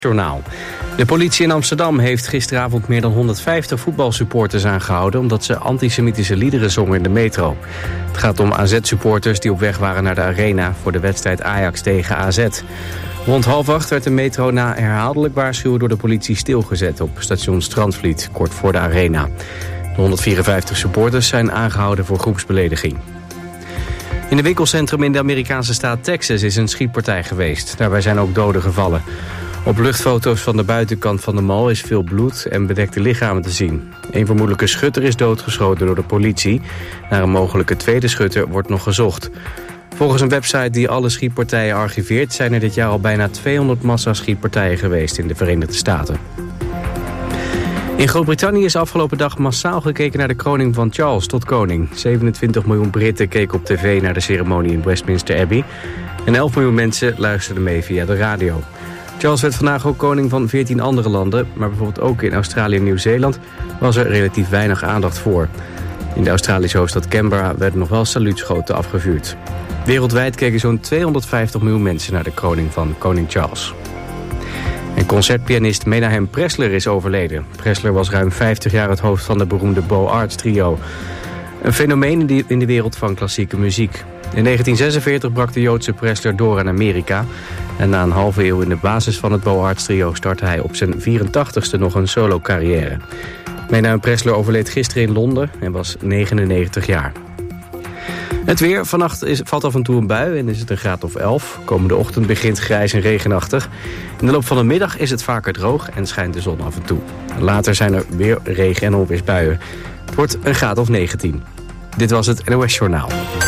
Journaal. De politie in Amsterdam heeft gisteravond meer dan 150 voetbalsupporters aangehouden omdat ze antisemitische liederen zongen in de metro. Het gaat om AZ-supporters die op weg waren naar de arena voor de wedstrijd Ajax tegen AZ. Rond 7:30 werd de metro na herhaaldelijk waarschuwen door de politie stilgezet op station Strandvliet, kort voor de arena. De 154 supporters zijn aangehouden voor groepsbelediging. In een winkelcentrum in de Amerikaanse staat Texas is een schietpartij geweest. Daarbij zijn ook doden gevallen. Op luchtfoto's van de buitenkant van de mall is veel bloed en bedekte lichamen te zien. Een vermoedelijke schutter is doodgeschoten door de politie. Naar een mogelijke tweede schutter wordt nog gezocht. Volgens een website die alle schietpartijen archiveert zijn er dit jaar al bijna 200 massaschietpartijen geweest in de Verenigde Staten. In Groot-Brittannië is afgelopen dag massaal gekeken naar de kroning van Charles tot koning. 27 miljoen Britten keken op tv naar de ceremonie in Westminster Abbey. En 11 miljoen mensen luisterden mee via de radio. Charles werd vandaag ook koning van 14 andere landen, maar bijvoorbeeld ook in Australië en Nieuw-Zeeland was er relatief weinig aandacht voor. In de Australische hoofdstad Canberra werden nog wel saluutschoten afgevuurd. Wereldwijd keken zo'n 250 miljoen mensen naar de kroning van koning Charles. En concertpianist Menahem Pressler is overleden. Pressler was ruim 50 jaar het hoofd van de beroemde Beaux Arts trio. Een fenomeen in de wereld van klassieke muziek. In 1946 brak de Joodse Pressler door in Amerika. En na een halve eeuw in de basis van het Beaux Arts trio startte hij op zijn 84ste nog een solo-carrière. Menahem Pressler overleed gisteren in Londen en was 99 jaar. Het weer. Vannacht valt af en toe een bui en is het een graad of 11. Komende ochtend begint grijs en regenachtig. In de loop van de middag is het vaker droog en schijnt de zon af en toe. Later zijn er weer regen- en onweersbuien. Het wordt een graad of 19. Dit was het NOS Journaal.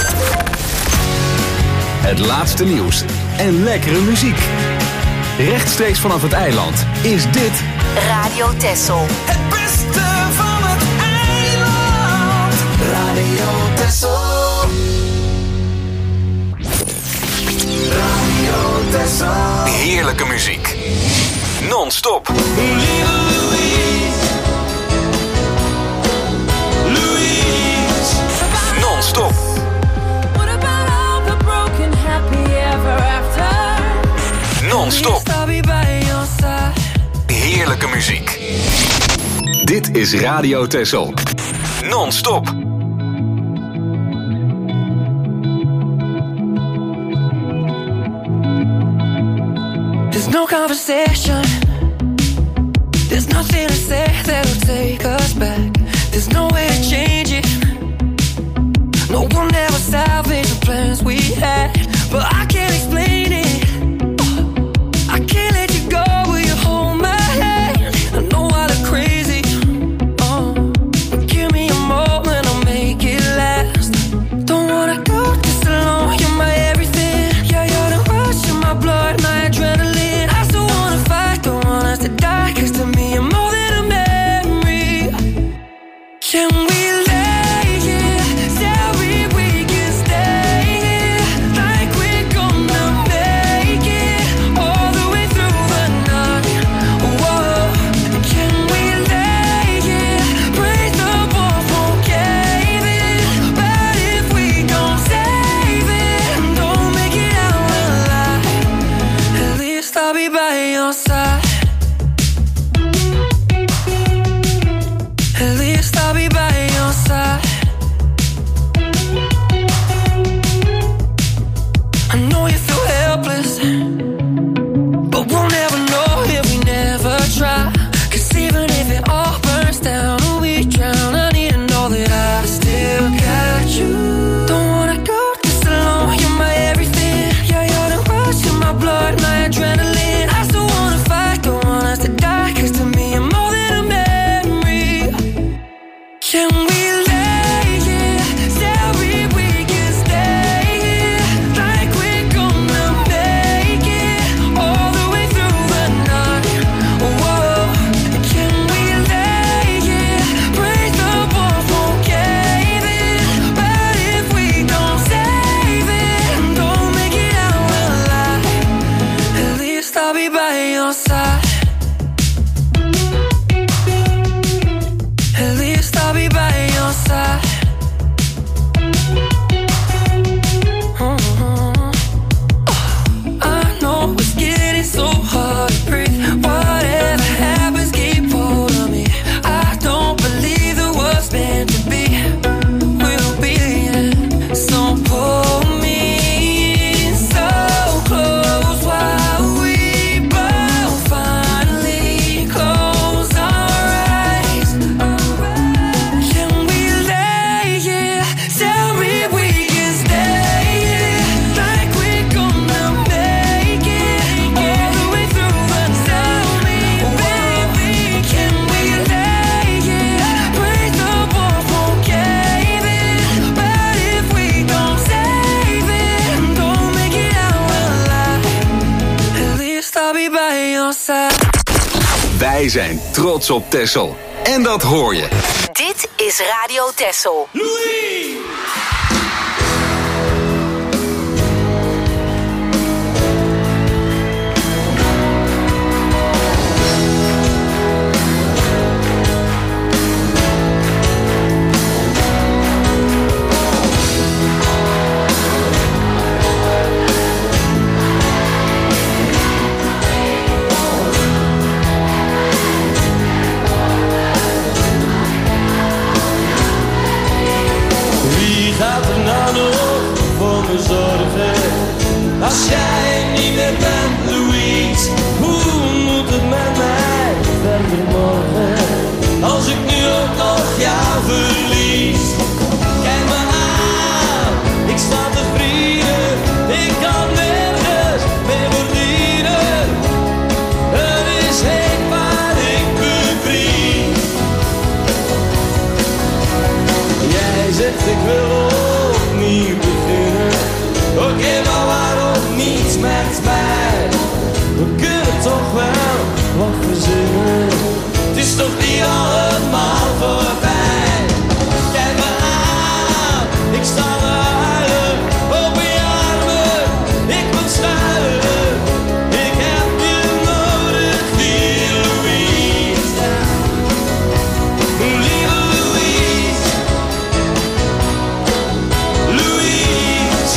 Het laatste nieuws en lekkere muziek. Rechtstreeks vanaf het eiland is dit Radio Texel. Het beste van het eiland. Radio Texel. Radio Texel. heerlijke muziek. Non-stop. Non-stop. Non-stop. Heerlijke muziek. Dit is Radio Texel. Non-stop. There's no conversation. There's nothing to say that'll take us back. There's no way to change it. No one ever salvaged the plans we had. But I can't explain it. I can't let you go. Will you hold my hand? I know I look crazy. But give me a moment, I'll make it last. Don't wanna go this alone. You're my everything. Yeah, you're the rush in my blood, my adrenaline. I still wanna fight, don't want us to die. 'Cause to me you're more than a memory. Can we lay here? Tell me we can stay here. Like we're gonna make Wij zijn trots op Texel. En dat hoor je. Dit is Radio Texel. Louis! Als jij niet meer bent, Louise, hoe moet het met mij verder morgen? Als ik nu ook nog jou verlies. Kijk me aan, ik sta te vrienden, ik kan nergens meer verdienen. Het is heet waar ik bevries. Jij zegt ik wil opnieuw beginnen. Oké, maar waarom niets met mij? We kunnen toch wel wat verzinnen. Het is toch niet allemaal voorbij. Kijk me aan, ik sta te huilen. Open je armen, ik wil schuilen. Ik heb je nodig, die Louise. Lieve Louise. Louise.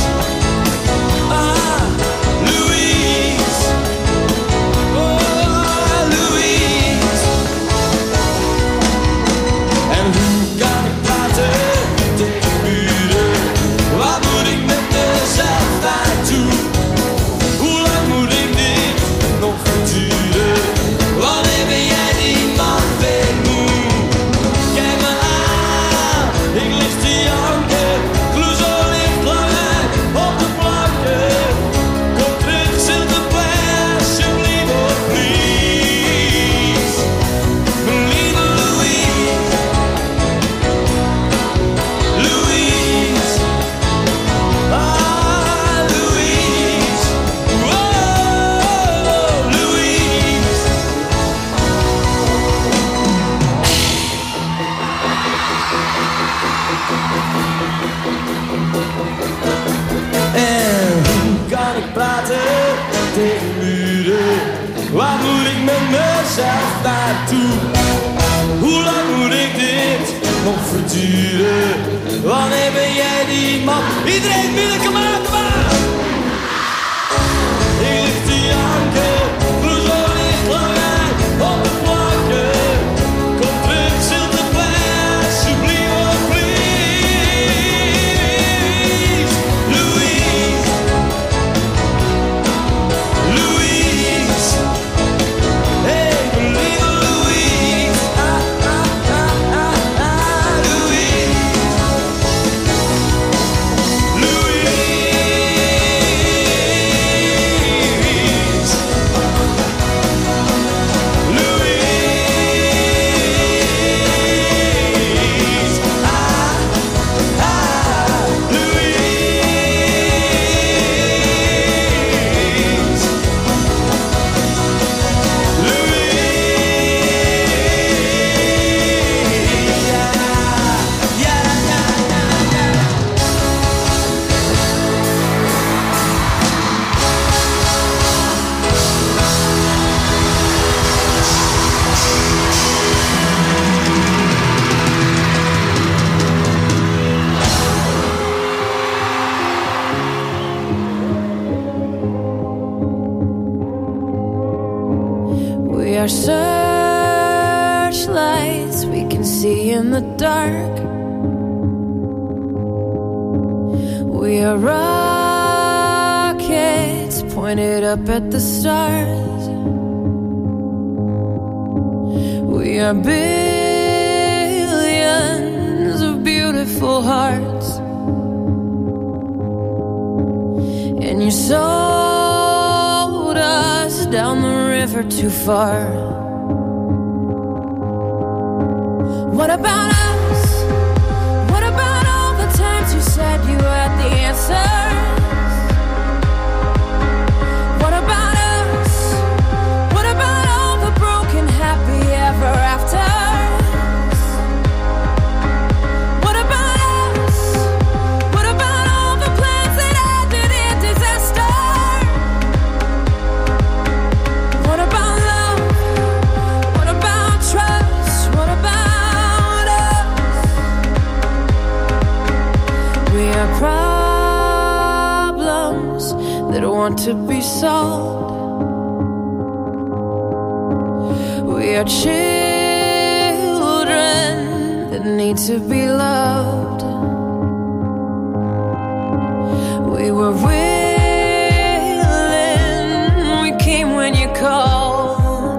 Hoe lang moet ik dit nog verduren? Wanneer ben jij die man? Iedereen binnen, kom maar, kom maar! Ik lig te janken, vloer zo licht lang uit op de planken. Kom terug, stilte plein, alsjeblieft, oh please. Louise, Louise, hey, lieve Louise, are searchlights we can see in the dark. We are rockets pointed up at the stars. We are billions of beautiful hearts. And you sold us down the river too far. What about us? What about all the times you said you had the answers? What about us? What about all the broken happy want to be sold. We are children that need to be loved. We were willing, we came when you called.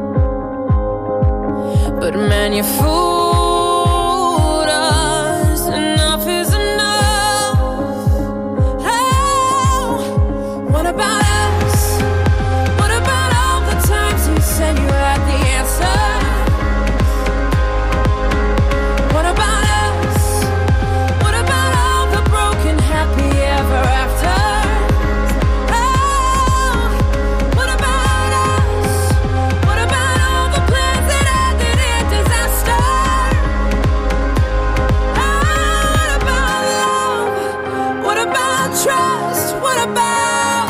But man, you fooled us. Enough is enough. Oh, what about us? What about all the times you said you had the answer? What about us? What about all the broken happy ever after? Oh, what about us? What about all the plans that ended in disaster? Oh, what about love? What about trust? What about us?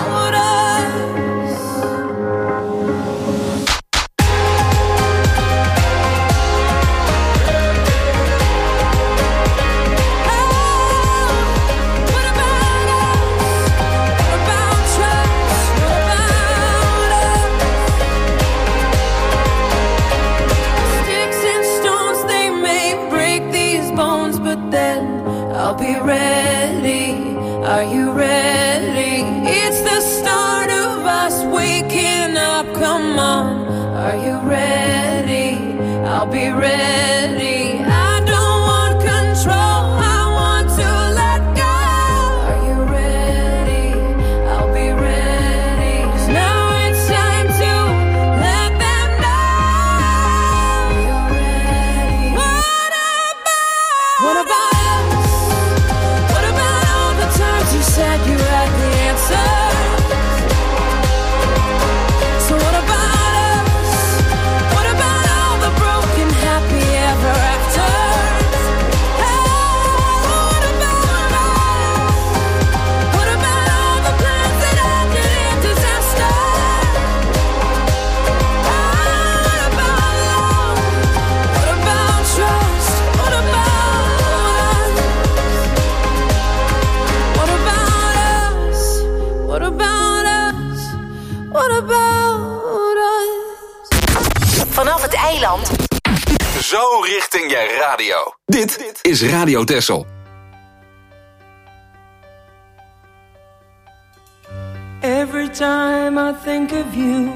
What about us? What about trust? What about us? Sticks and stones, they may break these bones, but then I'll be ready. Are you ready? It's the start of us waking up. Come on, are you ready? I'll be ready. I don't want control, I want to let go. Are you ready? I'll be ready. 'Cause now it's time to let them know. You're ready. What about us? What about all the times you said you had the answer? So what about us? What about all the broken happy ever after? What about us? What about all the plans that ended in disaster? What about love? What about trust? What about us? What about us? What about us? What about us? Vanaf het eiland. Zo richting je radio. Dit is Radio Texel. Every time I think of you,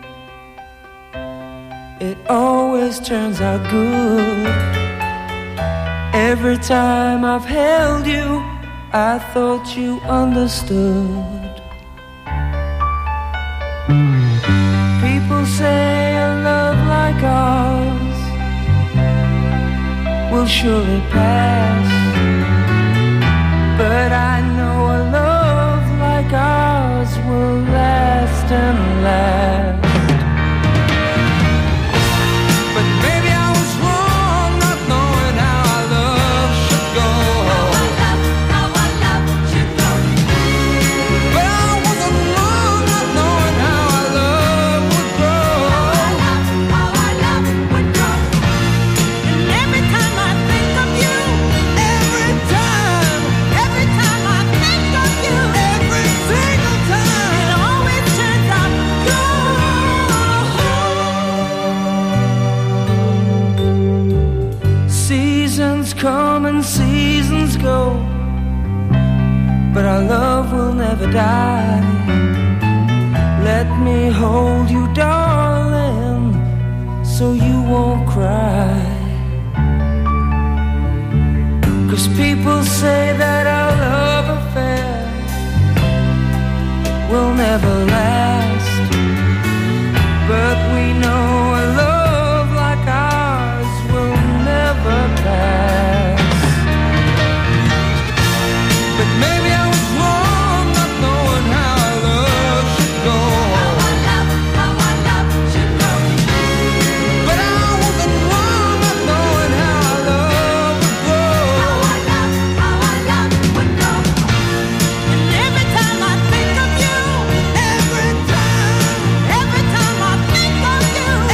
it always turns out good. Every time I've held you, I thought you understood. People say a love like ours will surely pass, but I know a love like ours will last and last. But maybe I was wrong not knowing how our love should go. But I wasn't wrong not knowing how our love would grow. And every time I think of you, every time I think of you, Every single time. it always turns out good. Seasons come and seasons go, but our love will never die. Let me hold you, darling, so you won't cry. 'Cause people say that our love affair will never last, but we know a love like ours will never pass. But maybe I was wrong not knowing how our love should go. But I wasn't wrong not knowing how our love would grow. And every time I think of you, every time I think of you,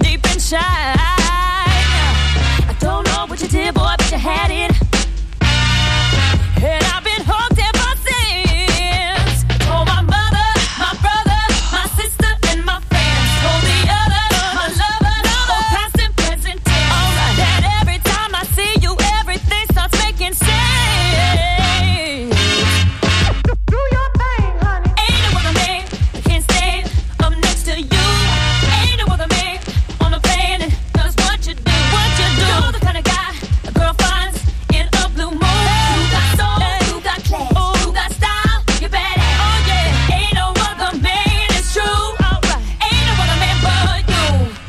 deep inside. I don't know what you did, boy, but you had it. And I've been hooked ever since. Told my mother, my brother, my sister, and my friends. Told the others, my lovers, both past and present tense. Alright. That every time I see you, everything starts making sense. Do your thing, honey. Ain't no other man that can stand up next to you. Ain't no other man on the planet does what you do. What you do. You're the kind of guy a girl finds in a blue moon. You got soul, you got class, you got style, you're badass. Oh yeah, ain't no other man, it's true. Alright, ain't no other man but you.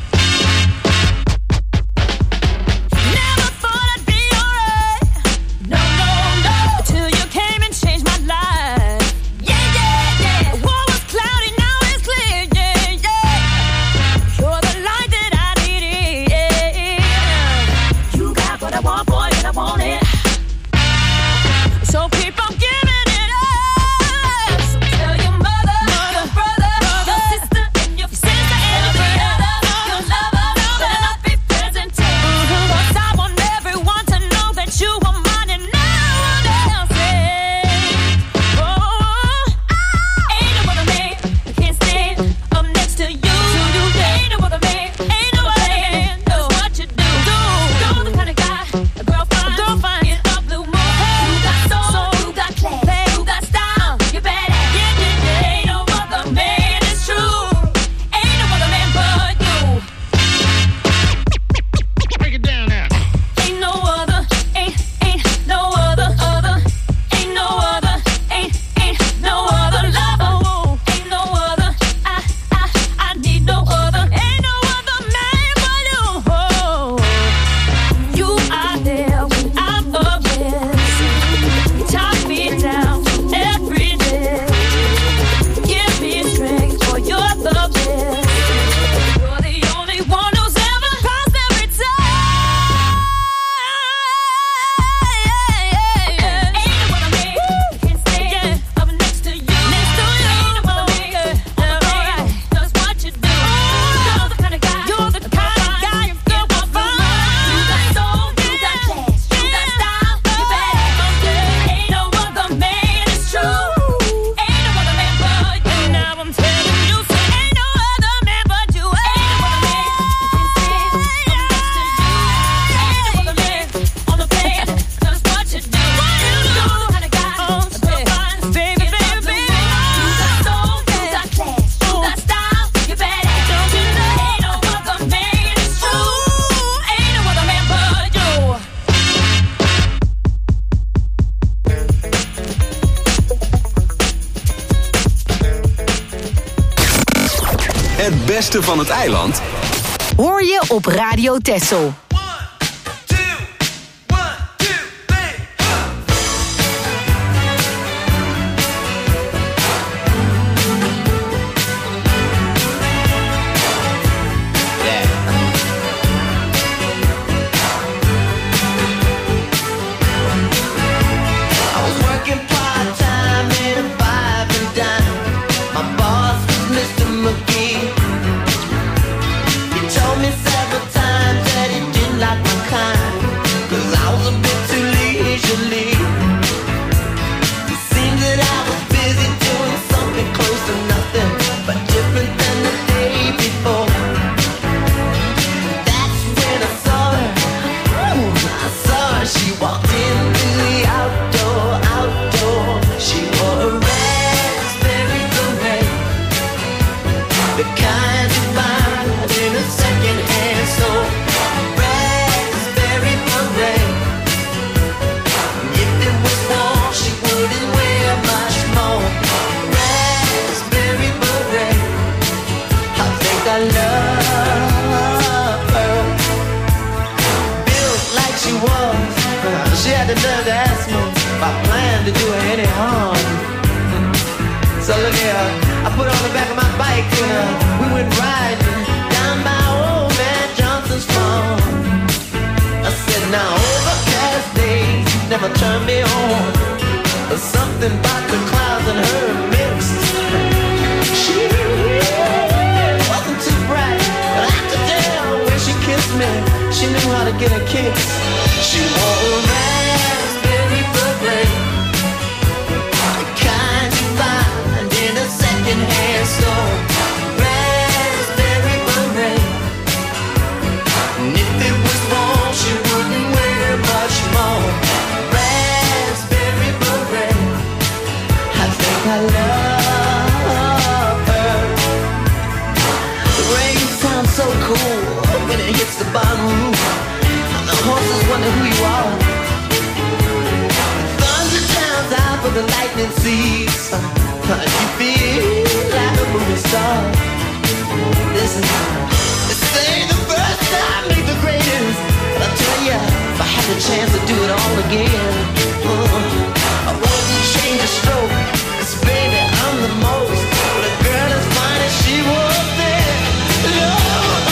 Never thought I'd be alright. No, no, no. Till you came and changed my life. Yeah, yeah, yeah. What was cloudy now is clear. Yeah, yeah. You're the light that I needed. Yeah. You got what I want, boy, and I want it. So keep on giving it up. So tell your mother, your brother, your sister, and your sister, and the other, your lover, better not be present. 'Cause I want everyone to know that you are mine and no one else's. Oh, ain't no other man that can stand up next to you. Ain't no other man, ain't no other man does what you do. You're the kind of guy a girl finds in a blue moon. You got soul, you got class, you got style, you're badass. Yeah, yeah, yeah. Ain't no other man, it's true. Ain't no other man but you. Break it down now. Ain't no other, ain't no other, ain't no other, ain't no other lover. Ain't no other, I need no other. Ain't no other man but you. You are there when I'm up there. You talk me down every day. Give me strength, for you're the best. You're the only one who's ever passed every time. Ain't no other man can stand up next to you. Ain't no other man does what you do. You're the kind of guy. You're the kind of guy. You will find. You got soul, you got class, you got style, you're badass. Ain't no other man, it's true. Ain't no other man but you. Now I'm telling you, say ain't no other man but you. Ain't no other man can stand up next to you. Ain't no other man on the planet does what you do. You're the kind of guy a girl finds, baby, baby. You got soul, you got class, you got style, you're badass. Ain't no other man, it's true. Ain't no other man but you. Het beste van het eiland Hoor je op Radio Texel. I was working part-time in a 5 and dime. My boss was Mr. McGee. He told me several times that he didn't like my kind, 'cause I was a bit too leisurely. It seemed that I was busy doing something close to nothing, but different than the day before. That's when I saw her. Ooh, I saw her. She walked into the outdoor. She wore a raspberry beret, the kind you find in a second-hand store. Raspberry beret. If it was warm, she wouldn't wear much more. Raspberry beret. I think I love her. Built like she was, she had the nerve to ask me if I planned to do her any harm. So look here, I put her on the back of my bike and we went riding down by old man Johnson's farm. I said, now overcast days never turn me on. There's something about the clouds and her mixed. She wasn't too bright, but I could tell to get her kicks. She wore raspberry beret, the kind you find in a second-hand store. Raspberry beret, and if it was wrong, she wouldn't wear much more. Raspberry beret, I think I love her. The rain sounds so cool when it hits the bottom roof, and the horses wonder who you are. Thunder drowns out for the lightning seeds. You feel like a movie star. This ain't the first time, ain't the greatest. But I tell ya, if I had the chance to do it all again, I wouldn't change a stroke. 'Cause baby, I'm the most. But a girl as fine as she was there. Lord,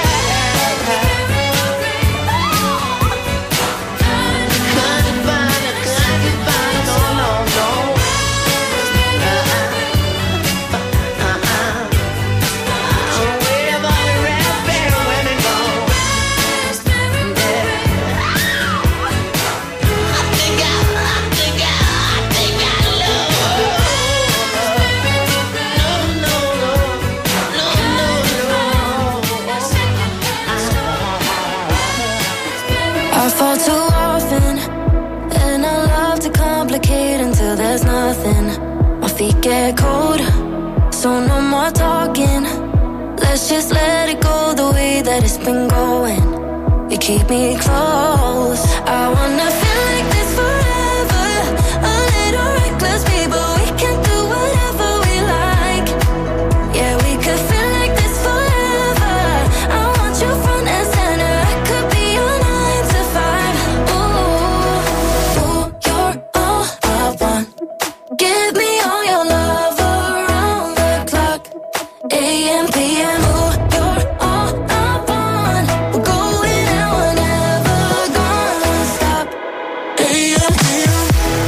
I fall too often, and I love to complicate until there's nothing. My feet get cold, so no more talking. Let's just let it go the way that it's been going. You keep me close. I wanna feel like this forever. A little reckless, baby, we can do whatever we like. Yeah, we could feel like this forever. I want you front and center. I could be your 9 to 5. Ooh, you're all I want. Give me all your love around the clock. AM, PM, ooh, you're all I want. We're going out, we're never gonna stop. AM, PM.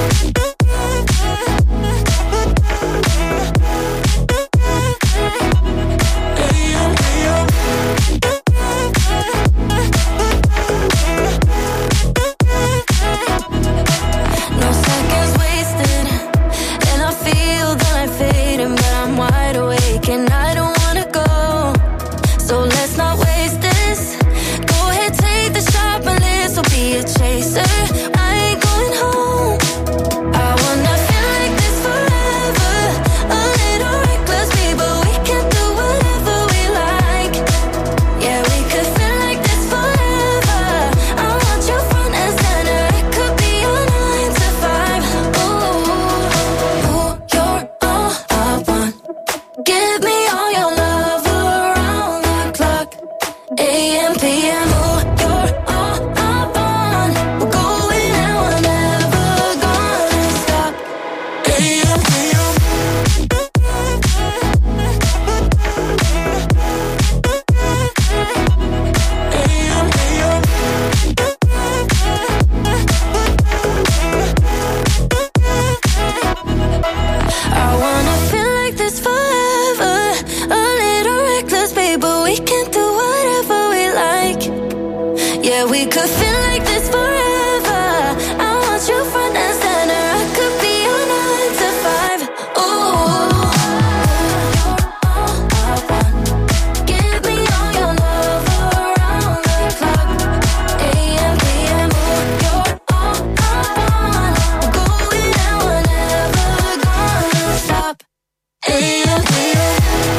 No seconds wasted, and I feel the light fading, but I'm wide awake and I don't wanna go. So let's not waste this. Go ahead, take the shot, my list will be a chaser. I ain't going home. I wanna feel like this forever. A little reckless, baby, we can do whatever we like. Yeah, we could feel like this forever. I want you front and center. I could be your 9 to 5. Ooh, you're all I want. Give me all your love around the clock. AM, PM, ooh, you're all I want. We're going out, we're never gonna stop. AM, PM. I wanna feel like this forever. A little reckless, baby, we can do whatever we like. Yeah, we could feel like this forever. I want you front and center. I could be your 9 to 5. Ooh, you're all I want. Give me all your love around the clock. AM, PM, ooh, you're all I want. We're going out, we're never gonna stop. AM, PM.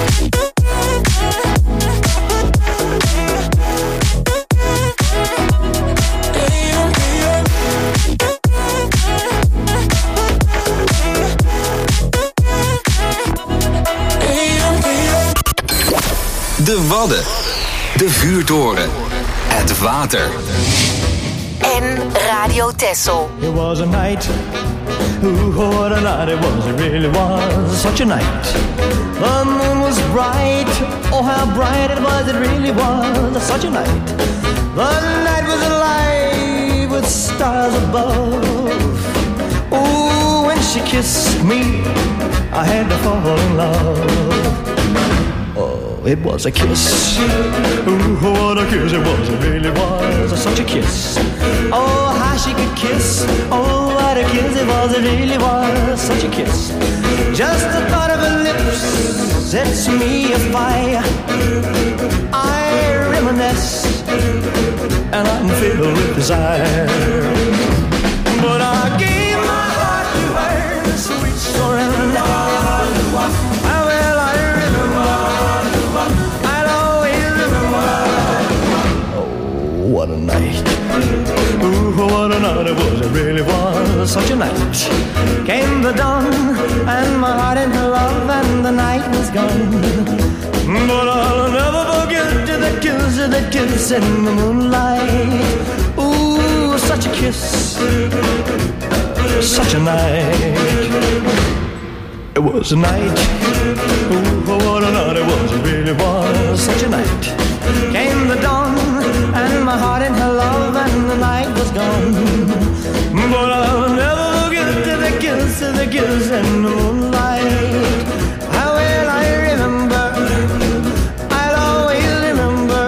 De Wadden. De Vuurtoren. Het water. En Radio Texel. It was a night, ooh, what a night it was, it really was such a night. The moon was bright, oh how bright it was, it really was such a night. The night was alive with stars above. Ooh, when she kissed me, I had to fall in love. Oh. it was a kiss. Ooh, what a kiss it was, it really was such a kiss. Oh, how she could kiss. Oh, what a kiss it was, it really was such a kiss. Just the thought of her lips sets me afire. I reminisce and I'm filled with desire. But I gave my heart to her, sweet surrender. Well, I remember, I'll always remember. Oh, what a night. Ooh, what a night it was, it really was such a night. Came the dawn, and my heart in her love, and the night was gone. But I'll never forget the kiss in the moonlight. Ooh, such a kiss, such a night. It was a night. Ooh, what a night it was, it really was such a night. Came the dawn, and my heart in her love, and the night was gone. But I'll never forget the kiss in the moonlight. How will I remember? I'll always remember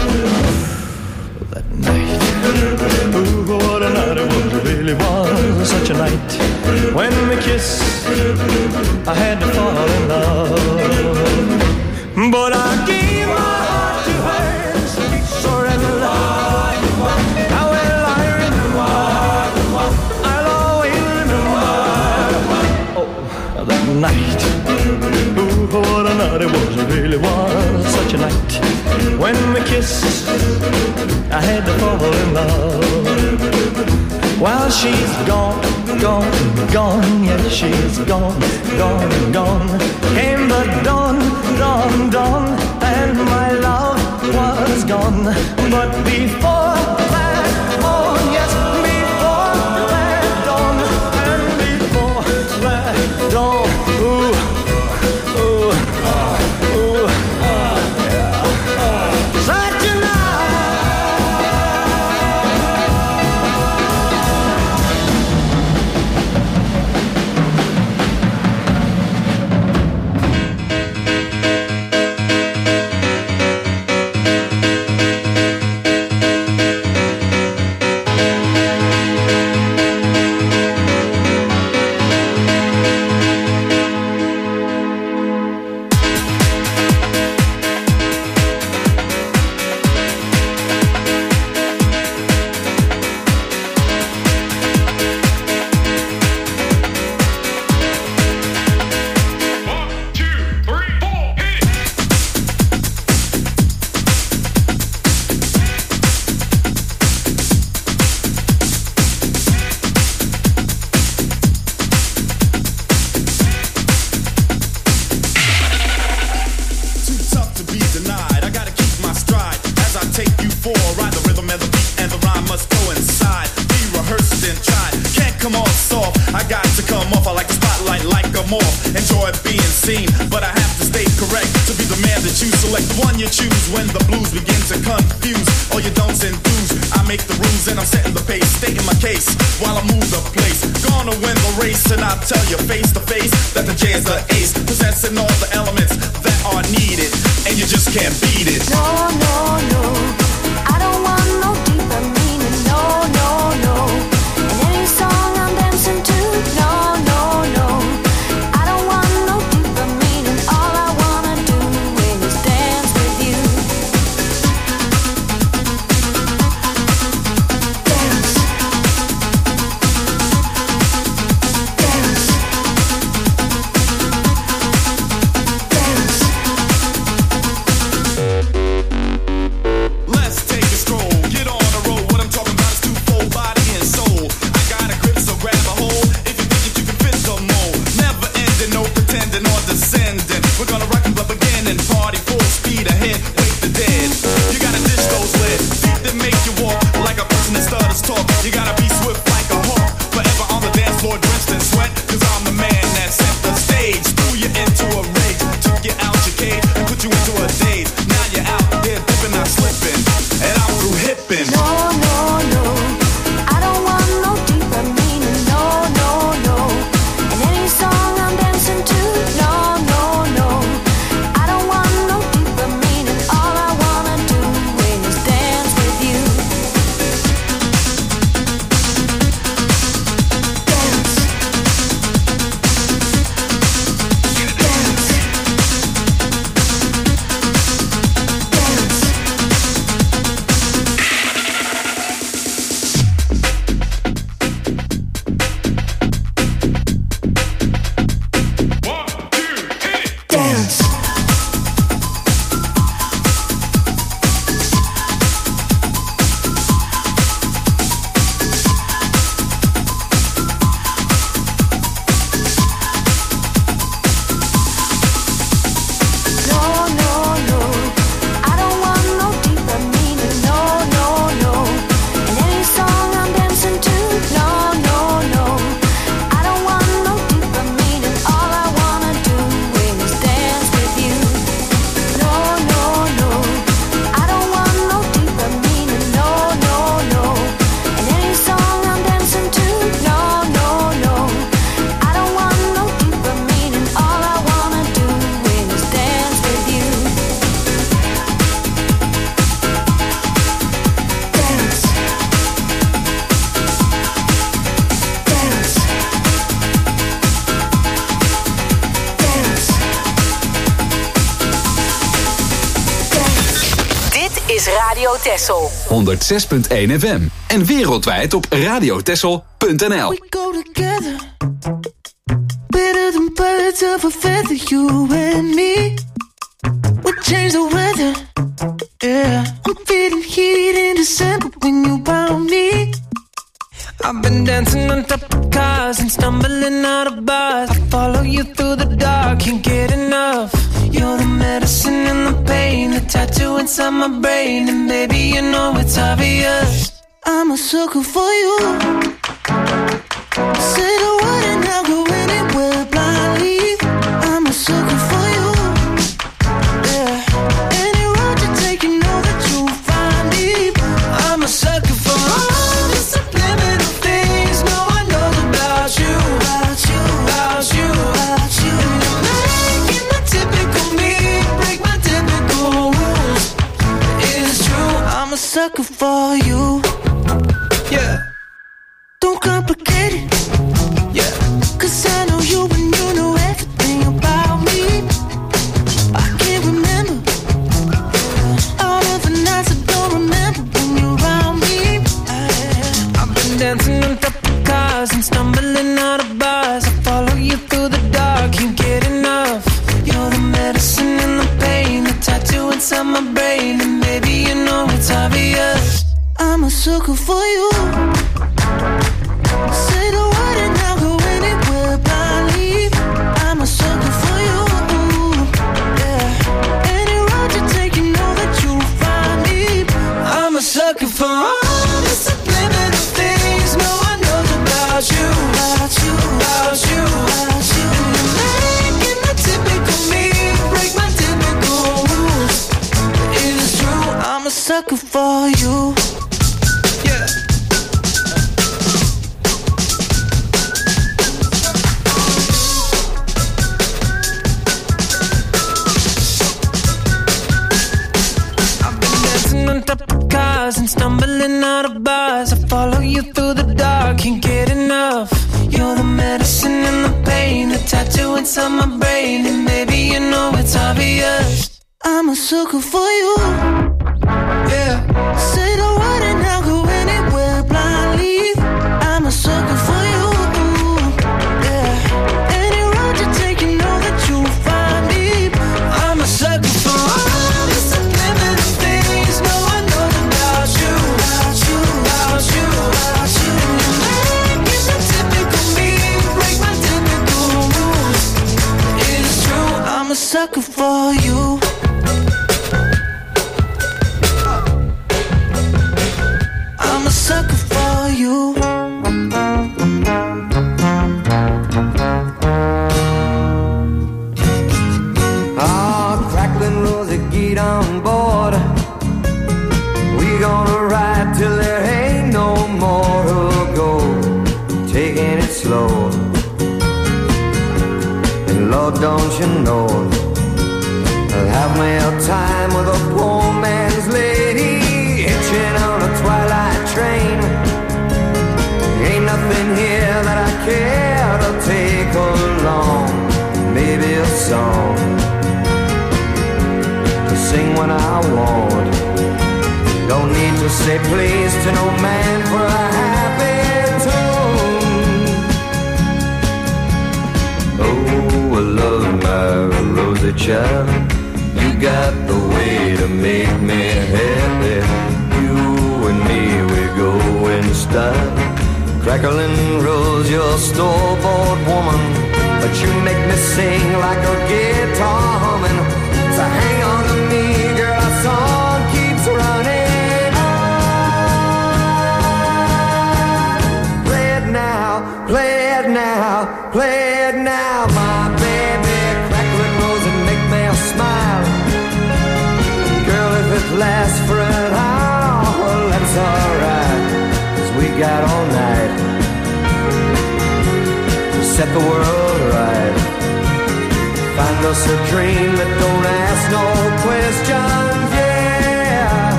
that night. Ooh, what a night it was, it really was such a night. When we kissed, I had to fall in love. But I gave my heart to her, sweet surrender. How will I remember? I'll always remember. Oh, that night. Ooh, what a night it was, it really was such a night. When we kissed, I had to fall in love. While she's gone, gone, gone, yeah, she's gone, gone, gone. Came the dawn, dawn, dawn, and my love was gone. But before that dawn, yes, before that dawn, and before that dawn, ooh, ooh, ooh, yeah. Such a night. Deeper Radio Texel. 106.1 FM. En wereldwijd op radiotexel.nl. We go together, better than birds of a feather, you and me. We change the weather, yeah. I'm feeling heat in December when you found me. I've been dancing on top of cars and stumbling out of bars. I follow you through the dark, can't get enough. You're the medicine and the pain, the tattoo inside my brain. And baby, you know it's obvious, I'm a sucker for you. Say the word and I'll go anywhere blindly. I'm a sucker for you. Yeah, any road you take, you know that you'll find me. I'm a sucker for all the subliminal things no one knows about you, about you, about you, about you. You're making the typical me break my typical rules. It's true, I'm a sucker for you. Yeah. Don't complicate it, yeah. 'Cause I know you and you know everything about me. I can't remember all of the nights I don't remember when you're around me. I've been dancing on top of cars and stumbling out of bars. I follow you through the dark, can't get enough. You're the medicine and the pain, the tattoo inside my brain. And maybe you know it's obvious, I'm a sucker for you. Say the word and I'll go anywhere blindly. I'm a sucker for you. Yeah, any road you take, you know that you'll find me. I'm a sucker for all the subliminal things no one knows about you, about you, about you, about you. You're making the typical me break my typical rules. It is true, I'm a sucker for you. And stumbling out of bars, I follow you through the dark, can't get enough. You're the medicine and the pain, the tattoo inside my brain. And maybe you know it's obvious, I'm a sucker for you. Yeah, say the word and I'll go anywhere blindly. I'm a sucker for you. Yeah, any road you take, you know that you'll find me. I'm a sucker for all the subliminal things no one knows about you, about you, about you, about you. You're making the typical me break my typical rules. It is true, I'm a sucker for you. I'm a sucker for you. Oh, crackling Rosie, get on board. We gonna ride till there ain't no more to go. Taking it slow. And Lord, don't you know, I'll have me a time with a poor man's lady, hitching on a twilight train. Ain't nothing here that I care to take along. Maybe a song to sing when I want. Don't need to say please to no man for a happy tune. Oh, I love my Rosie child. You got the way to make me happy. You and me, we go in style. Crackling Rose, you're a store-bought woman, but you make me sing like a guitar humming. So hang on to me, girl, our song keeps running on. Play it now, play it now, play it now, my baby. Crackling Rose and make me smile. Girl, if it lasts for an hour, that's alright, 'cause we got all night to set the world right. Find us a dream that don't ask no questions, yeah.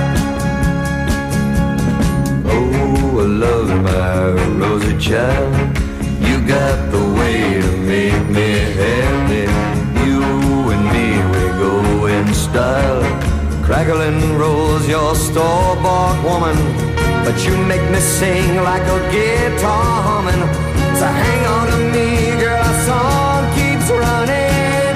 Oh, I love my Rosie child. You got the way to make me happy. You and me, we go in style. Crackling Rose, your store-bought woman, but you make me sing like a guitar humming. So hang on to me, girl, our song keeps running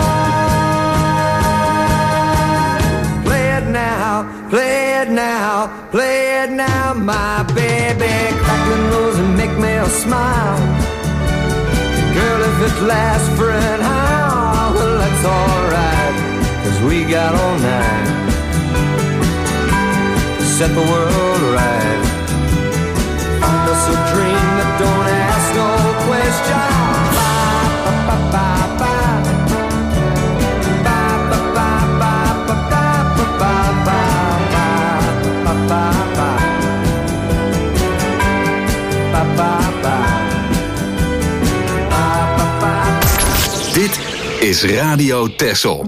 on. Play it now, play it now, play it now, my baby. Crack your nose and make me smile. Girl, if it lasts for an hour, well, that's alright, 'cause we got all night to set the world right. Find us a dream that don't ask no question. Dit is Radio Texel.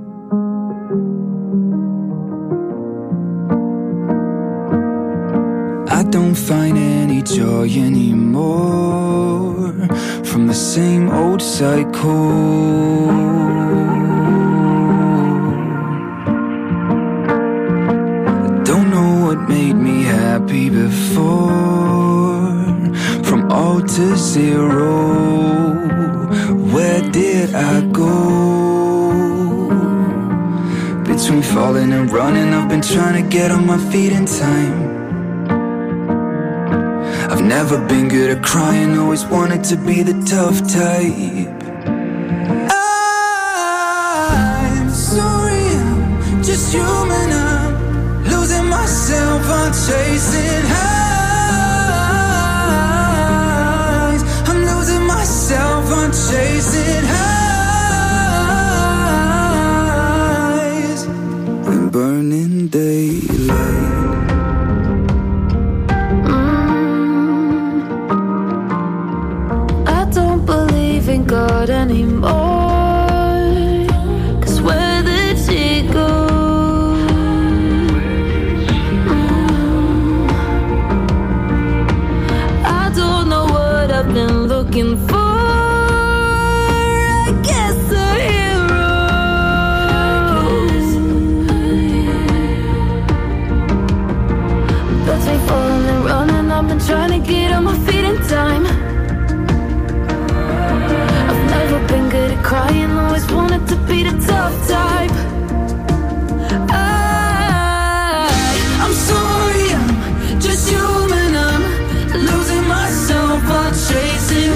I don't find any joy anymore from the same old cycle. I don't know what made me happy before, from all to zero. Where did I go? Between falling and running, I've been trying to get on my feet in time. I've never been good at crying, always wanted to be the tough type. I'm sorry, I'm just human, I'm losing myself, I'm chasing highs. I'm losing myself, I'm chasing highs. When burning daylight. God anymore, 'cause where did she go? I don't know what I've been looking for. I guess a hero. Between falling and running, I've been trying to get on my feet in time. Been good at crying, always wanted to be the tough type. I'm sorry, I'm just human, I'm losing myself, I'm chasing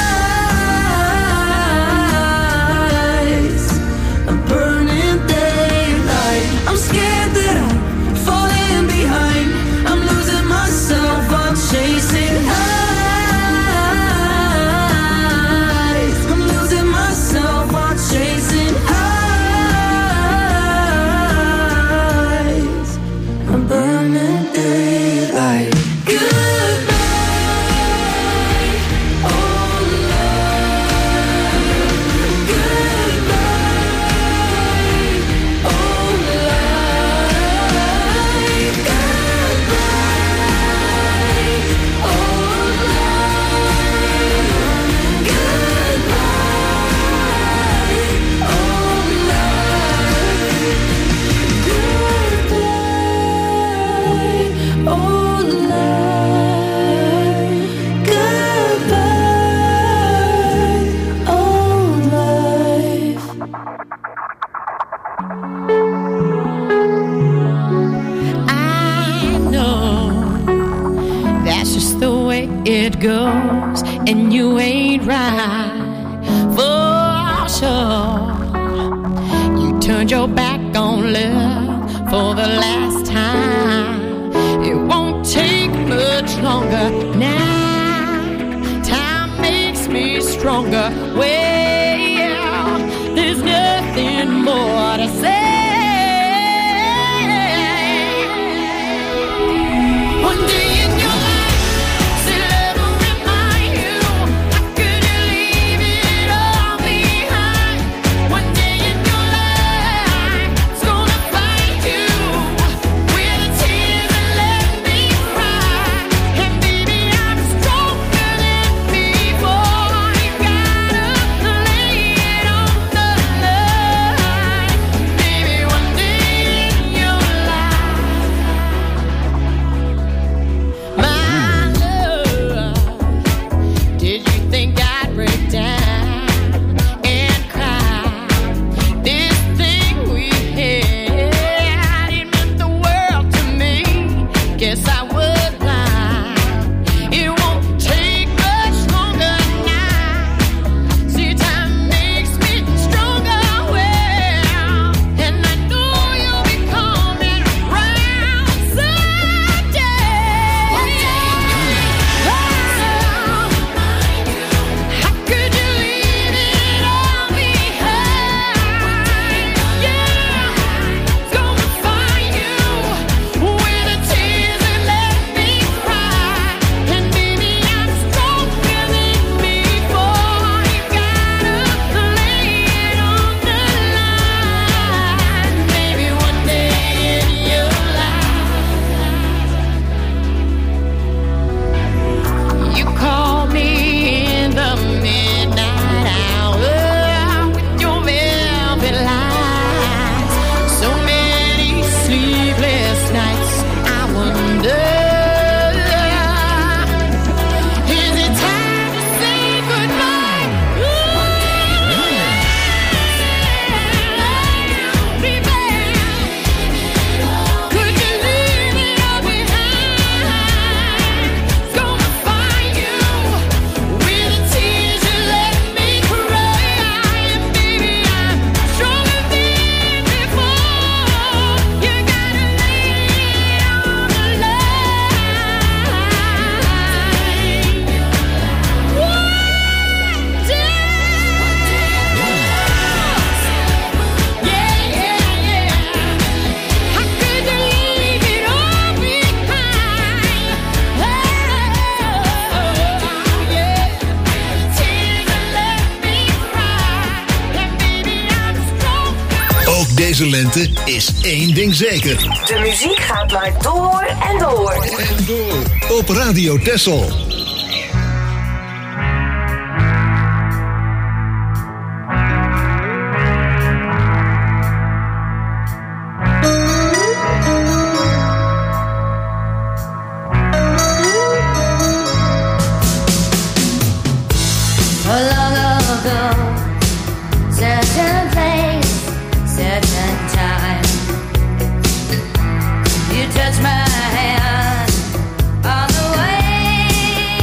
highs. I'm burning daylight. I'm scared that I'm falling behind. I'm losing myself, I'm chasing highs. Chasing highs, I'm burning daylight. Goodbye, oh love. Goodbye, oh life. Goodbye, oh love. It goes, and you ain't right for sure. You turned your back on love for the last time. It won't take much longer now. Time makes me stronger. Well, there's nothing more to say. One day in your life, with guess I would lie. It won't take much longer now. See, time makes me stronger. Well, and I know you'll be coming round someday. How could you leave it all behind? Yeah, gonna find you with the tears that let me cry. And baby, I'm stronger than before. You gotta lay it on the line. Maybe one day in your life, you call me in the midnight hour with your velvet lies. So many sleepless nights, I wonder, is it time to say goodbye? Baby, could you leave it all behind? Gonna find you with the tears you let me cry. And baby, I'm stronger than before. You gotta lay it on the How could you leave it all behind? Tears that let me cry. And baby, I'm stronger. Ook deze lente is één ding zeker. De muziek gaat maar door en door. En door. Op Radio Texel. Long ago, certain place, certain time, you touched my hand on the way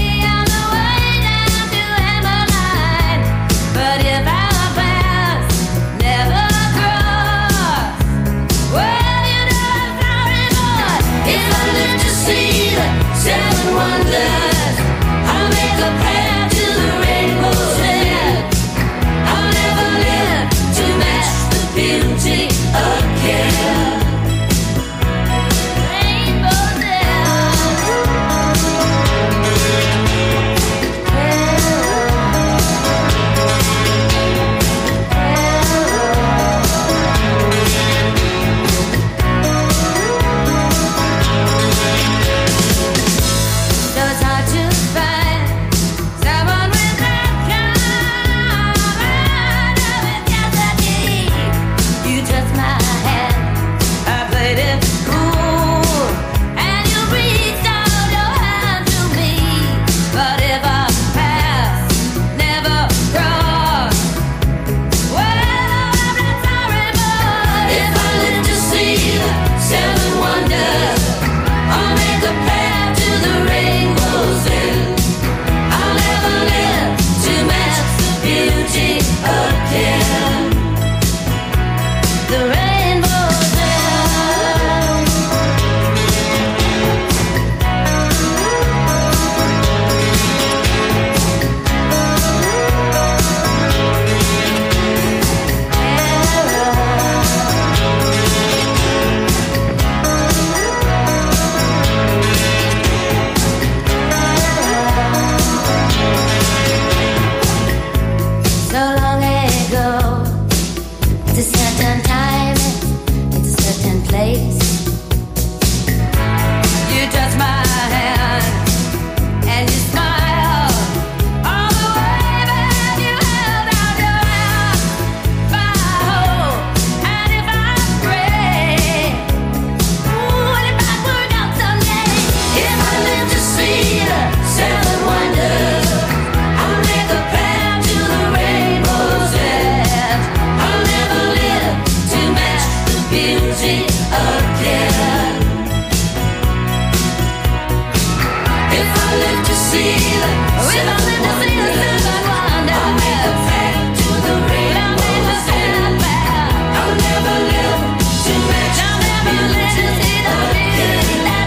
live to see the silver wonder, I'll make a path to the rainbow's end. I'll never live to match. I'll never live to see the beauty, that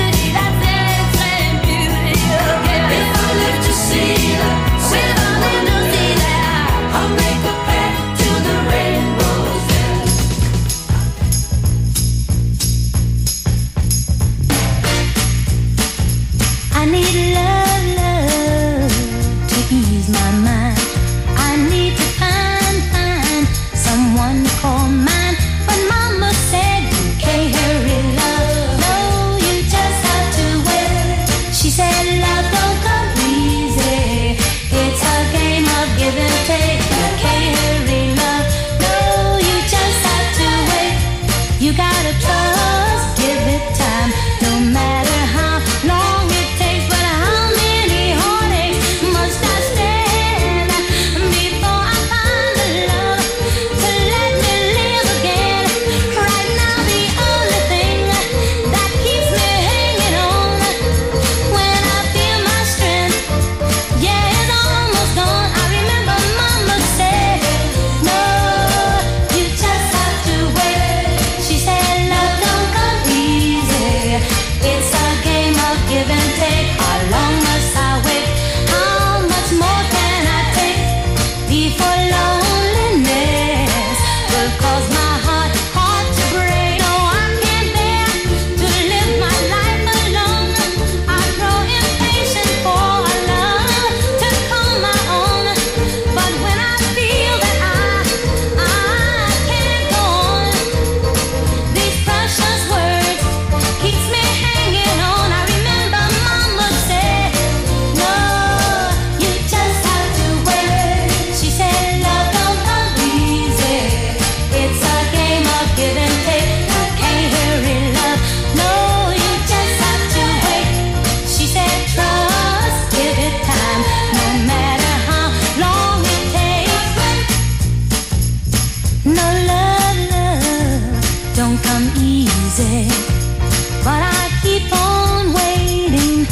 same beauty again. If I live to see the silver wonder, I'll make a path to the rainbow's end. I need love to ease my mind. I need to find someone to call mine. But Mama said you can't hurry love. No, you just have to wait. She said love don't come easy. It's a game of give and take. You can't hurry love. No, you just have to wait. You gotta trust, give it time. No matter how long it takes, but how many heartaches must I stand before I find the love to let me live again? Right now the only thing that keeps me hanging on when I feel my strength, yeah, it's almost gone. I remember Mama said, no, you just have to wait. She said love don't come easy. It's a game of give and take. How long must I wait? How much more can I take before loneliness will cause my heart to break? No, I can't bear to live my life alone. I grow impatient for a love to call my own. But when I feel that I can't go on, these precious words keeps me hanging on. I remember Mama said, no, you just have to wait. She said love don't come easy. It's a game of give and take. You can't hurry love. No, you just have to wait. She said trust, give it time. No matter how long it takes. No love don't come easy. But I keep on waiting,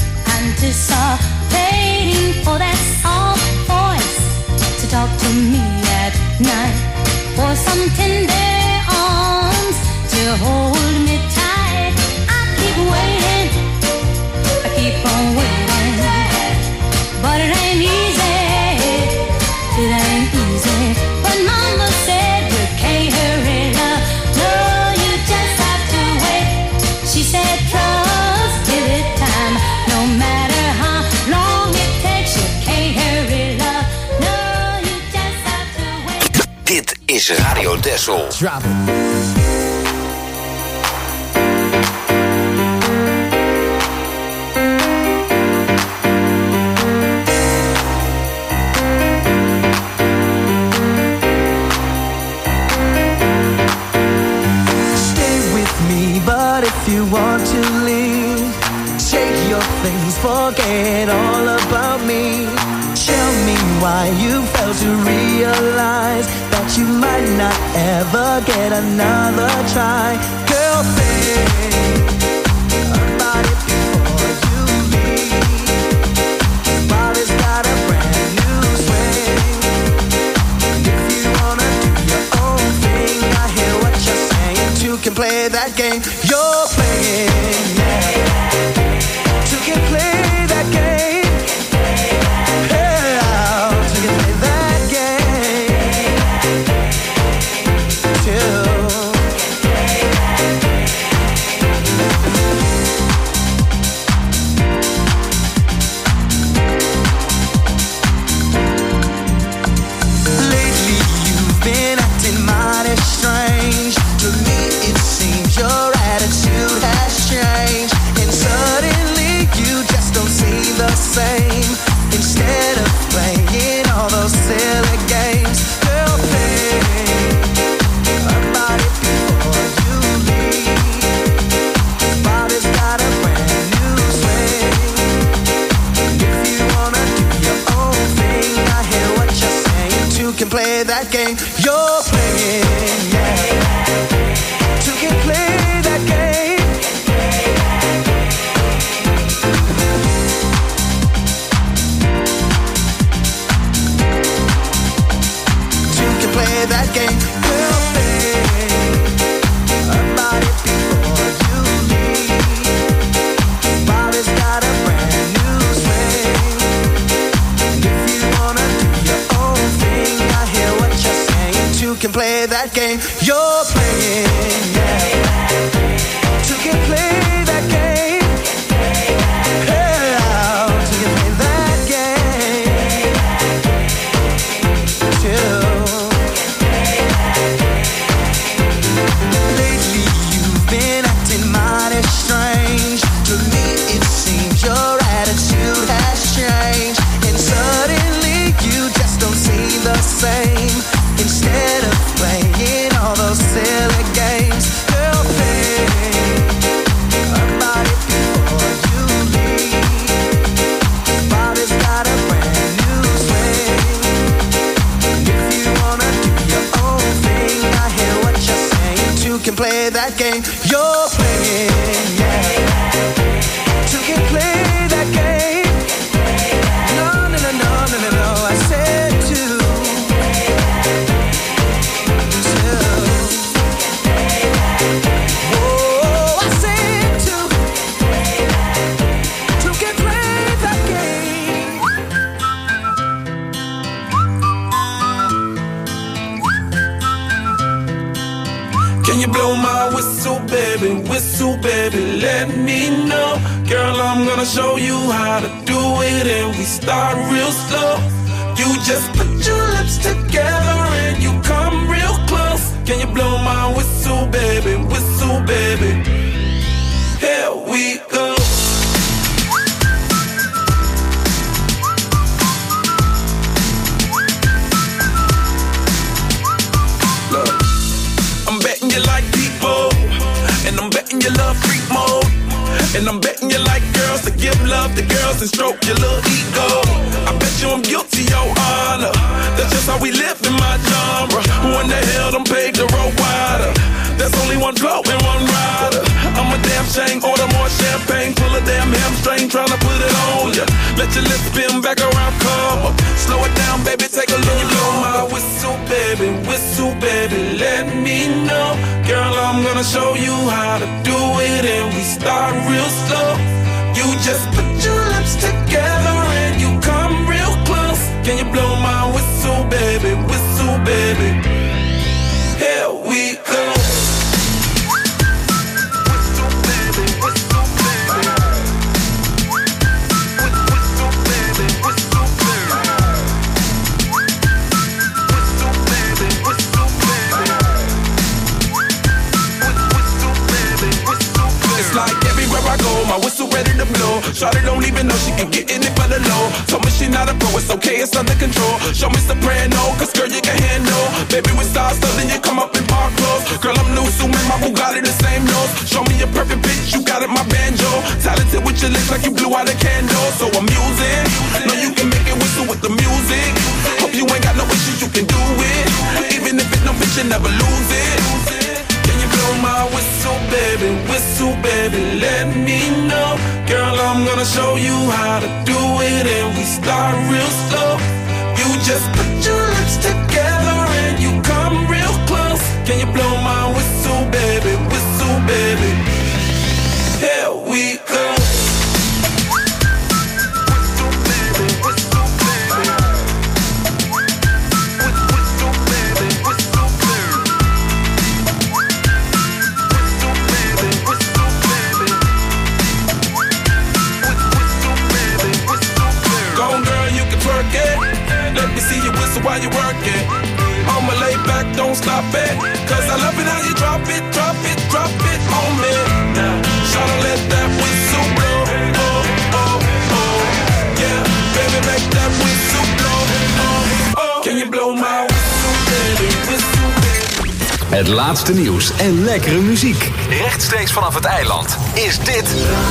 anticipating for that soft voice to talk to me at night, for some tender arms to hold me tight. I keep waiting, I keep on waiting, but it ain't easy, it ain't easy. But Mama said you can't hurry love. No, you just have to wait. She said trust, give it time. No matter how long it takes, you can't hurry love. No, you just have to wait. Dit is Radio Texel. Drop it. Stay with me, but if you want to leave, take your things, forget all about me. Tell me why you failed to realize that you might not ever get another try. Girl, think about it before you leave, while it's got a brand new swing. If you wanna do your own thing, I hear what you're saying. Two can play that game you're playing, yeah. Two can play that game. Yeah, two can play that game. Two. game you're playing. Yeah. Two can play that game. How do you play that game? Lately you've been acting mighty strange. To me it seems your attitude has changed, and suddenly you just don't seem the same. Instead of playing all those silly games, girl, think about it before you leave. Body's got a brand new swing, and if you wanna do your own thing, I hear what you're saying. Two can play that game you're playing, yeah. Two can play that game. No, no, no, no, no, no, no. I said two. Oh, I said two. Two can play that game. Can you blow my whistle, baby, let me know. Girl, I'm gonna show you how to do it, and we start real slow. You just put your lips together and you come real close. Can you blow my whistle, baby, here we go. Look, I'm betting you like people, and I'm betting you love freak mode, and I'm betting you like girls to give love to girls and stroke your little ego. I bet you I'm guilty, your honor. That's just how we live in my genre. Who in the hell done paved the road wider? There's only one blow and one rider. I'm a damn shame, order more champagne, pull a damn hamstring, tryna put it on ya. Let your lips spin back around, come up. Slow it down, baby, take a little blow my whistle, baby, let me know. Girl, I'm gonna show you how to do it, and we start real slow. You just put your lips together and you come real close. Can you blow my whistle, baby, here we go. It's like everywhere I go, my whistle ready to blow. Shawty don't even know she can get in it for the low. Told me she not a pro, it's okay, it's under control. Show me soprano, cause girl you can handle. Baby with stars, so then you come up in park clothes. Girl I'm new, so man, my Bugatti the same nose. Show me a perfect pitch, you got it, my banjo. Talented with your lips like you blew out a candle. So I'm using, know you can make it whistle with the music. Hope you ain't got no issues, you can do it. Even if it no bitch, you never lose it. Can you blow my whistle, baby, let me know. Girl, I'm gonna show you how to do it, and we start real slow. You just put your lips together and you come real close. Can you blow my whistle, baby, here we go. Let me see you whistle while you work it. I'ma lay back, don't stop it. Cause I love it how you drop it on me. Now, tryna let that whistle blow. Oh, oh, oh. Yeah, baby, make that whistle blow. Oh, oh. Can you blow my whistle, baby, whistle, baby. Het laatste nieuws en lekkere muziek. Rechtstreeks vanaf het eiland is dit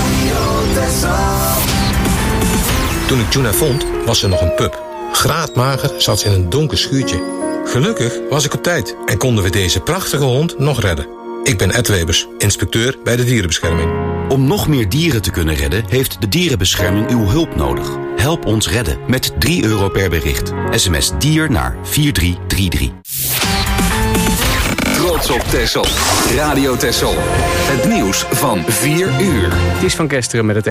Toen ik Juna vond, was ze nog een pup. Graadmager zat ze in een donker schuurtje. Gelukkig was ik op tijd en konden we deze prachtige hond nog redden. Ik ben Ed Webers, inspecteur bij de dierenbescherming. Om nog meer dieren te kunnen redden, heeft de dierenbescherming uw hulp nodig. Help ons redden met €3 per bericht. SMS DIER naar 4333. Trots op Texel. Radio Texel. Het nieuws van 4 uur. Het is van Kesteren met het